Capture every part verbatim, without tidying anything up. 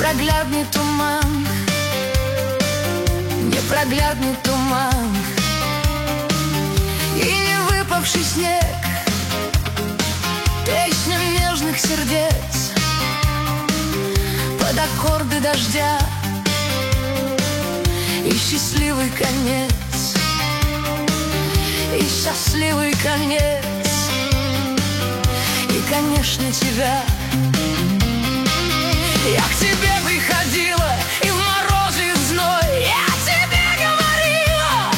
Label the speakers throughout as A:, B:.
A: Непроглядный туман, непроглядный туман, и не выпавший снег, песня нежных сердец под аккорды дождя и счастливый конец, и счастливый конец, и, конечно, тебя. Я к тебе приходила и в мороз, и в зной. Я тебе говорила,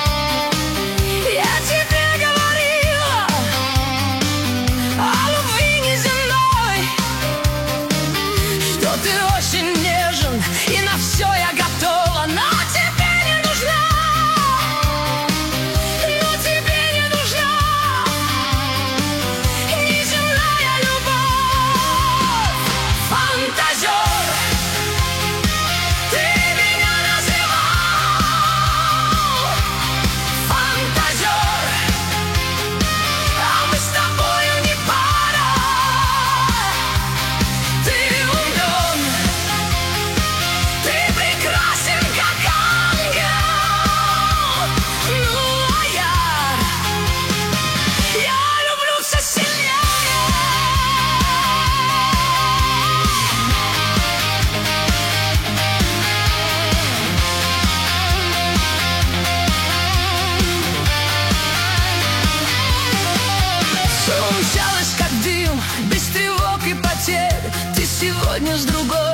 A: я тебе говорила о любви неземной, что ты очень нежен, и на все я готова, но тебе не нужна, но тебе не нужна неземная любовь. Фантазер, ты меня называл фантазер, а мы с тобою не пара. Ты умен, ты прекрасен, как ангел. Ну а я, я люблю все сильнее. Все умчалось, как дым, без тревог и потерь. Ты сегодня с другой.